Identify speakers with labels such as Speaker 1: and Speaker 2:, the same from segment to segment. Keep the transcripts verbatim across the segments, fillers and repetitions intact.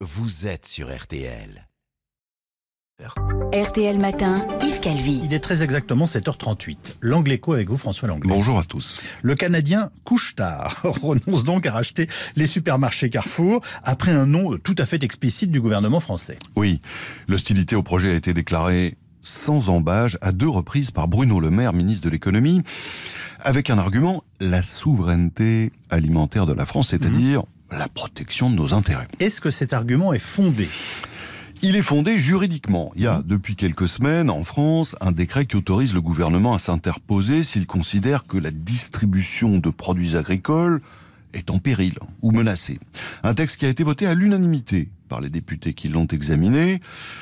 Speaker 1: vous êtes sur R T L.
Speaker 2: R T L Matin, Yves Calvi.
Speaker 3: Il est très exactement sept heures trente-huit. L'Angle Écho avec vous, François Langlais.
Speaker 4: Bonjour à tous.
Speaker 3: Le Canadien Couche-Tard renonce donc à racheter les supermarchés Carrefour après un non tout à fait explicite du gouvernement français.
Speaker 4: Oui, l'hostilité au projet a été déclarée sans embâche à deux reprises par Bruno Le Maire, ministre de l'économie, avec un argument, la souveraineté alimentaire de la France, c'est-à-dire mmh. la protection de nos intérêts.
Speaker 3: Est-ce que cet argument est fondé ?
Speaker 4: Il est fondé juridiquement. Il y a, depuis quelques semaines, en France, un décret qui autorise le gouvernement à s'interposer s'il considère que la distribution de produits agricoles est en péril ou menacée. Un texte qui a été voté à l'unanimité par les députés qui l'ont examiné.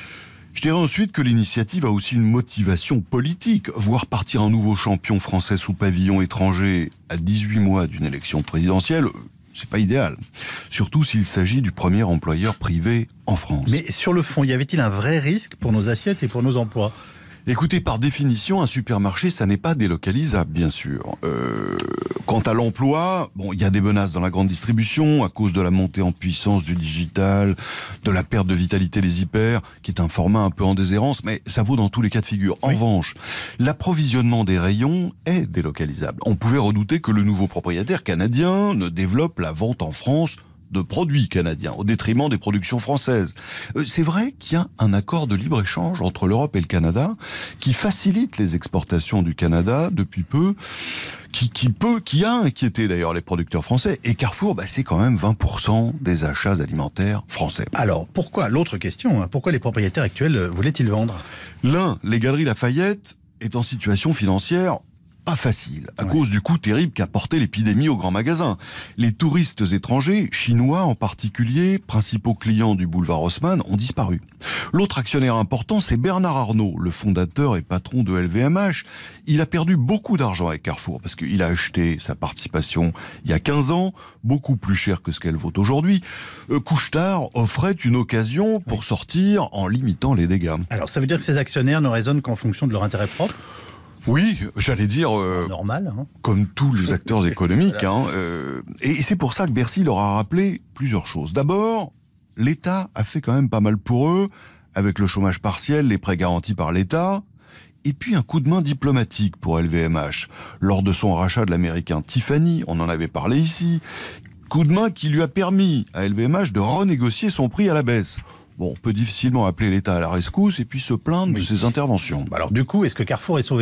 Speaker 4: Je dirais ensuite que l'initiative a aussi une motivation politique. Voir partir un nouveau champion français sous pavillon étranger à dix-huit mois d'une élection présidentielle, c'est pas idéal. Surtout s'il s'agit du premier employeur privé en France.
Speaker 3: Mais sur le fond, y avait-il un vrai risque pour nos assiettes et pour nos emplois ?
Speaker 4: Écoutez, par définition, un supermarché, ça n'est pas délocalisable, bien sûr. Euh, quant à l'emploi, bon, il y a des menaces dans la grande distribution à cause de la montée en puissance du digital, de la perte de vitalité des hyper, qui est un format un peu en déshérence, mais ça vaut dans tous les cas de figure. En oui. revanche, l'approvisionnement des rayons est délocalisable. On pouvait redouter que le nouveau propriétaire canadien ne développe la vente en France de produits canadiens, au détriment des productions françaises. C'est vrai qu'il y a un accord de libre-échange entre l'Europe et le Canada qui facilite les exportations du Canada depuis peu, qui, qui peut, qui a inquiété d'ailleurs les producteurs français. Et Carrefour, bah, c'est quand même vingt pour cent des achats alimentaires français.
Speaker 3: Alors, pourquoi, l'autre question, pourquoi les propriétaires actuels voulaient-ils vendre ?
Speaker 4: L'un, les Galeries Lafayette, est en situation financière pas facile, à ouais. cause du coût terrible qu'a porté l'épidémie aux grands magasins. Les touristes étrangers, chinois en particulier, principaux clients du boulevard Haussmann, ont disparu. L'autre actionnaire important, c'est Bernard Arnault, le fondateur et patron de L V M H. Il a perdu beaucoup d'argent avec Carrefour, parce qu'il a acheté sa participation il y a quinze ans, beaucoup plus cher que ce qu'elle vaut aujourd'hui. Euh, Couche-Tard offrait une occasion pour oui. sortir en limitant les dégâts.
Speaker 3: Alors ça veut dire que ces actionnaires ne raisonnent qu'en fonction de leur intérêt propre ?
Speaker 4: Oui, j'allais dire, euh,
Speaker 3: normal, hein.
Speaker 4: comme tous les acteurs économiques. Voilà. Hein, euh, et c'est pour ça que Bercy leur a rappelé plusieurs choses. D'abord, l'État a fait quand même pas mal pour eux, avec le chômage partiel, les prêts garantis par l'État, et puis un coup de main diplomatique pour L V M H. Lors de son rachat de l'américain Tiffany, on en avait parlé ici, coup de main qui lui a permis à L V M H de renégocier son prix à la baisse. Bon, on peut difficilement appeler l'État à la rescousse et puis se plaindre oui. de ses interventions.
Speaker 3: Alors du coup, est-ce que Carrefour est sauvé ?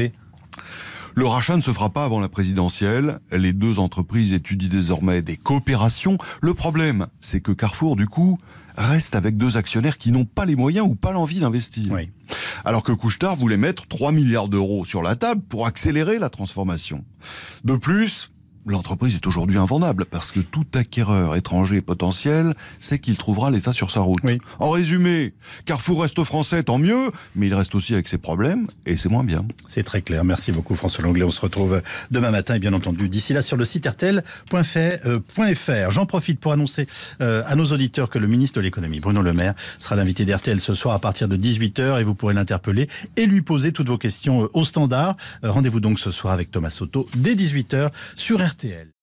Speaker 4: Le rachat ne se fera pas avant la présidentielle. Les deux entreprises étudient désormais des coopérations. Le problème, c'est que Carrefour, du coup, reste avec deux actionnaires qui n'ont pas les moyens ou pas l'envie d'investir.
Speaker 3: Oui.
Speaker 4: Alors que Couche-Tard voulait mettre trois milliards d'euros sur la table pour accélérer la transformation. De plus, l'entreprise est aujourd'hui invendable parce que tout acquéreur étranger potentiel sait qu'il trouvera l'État sur sa route.
Speaker 3: Oui.
Speaker 4: En résumé, Carrefour reste français, tant mieux, mais il reste aussi avec ses problèmes et c'est moins bien.
Speaker 3: C'est très clair. Merci beaucoup François Langlais. On se retrouve demain matin et bien entendu d'ici là sur le site R T L point F R. J'en profite pour annoncer euh, à nos auditeurs que le ministre de l'économie, Bruno Le Maire, sera l'invité d'R T L ce soir à partir de dix-huit heures et vous pourrez l'interpeller et lui poser toutes vos questions euh, au standard. Euh, rendez-vous donc ce soir avec Thomas Soto dès dix-huit heures sur R T L. R T L.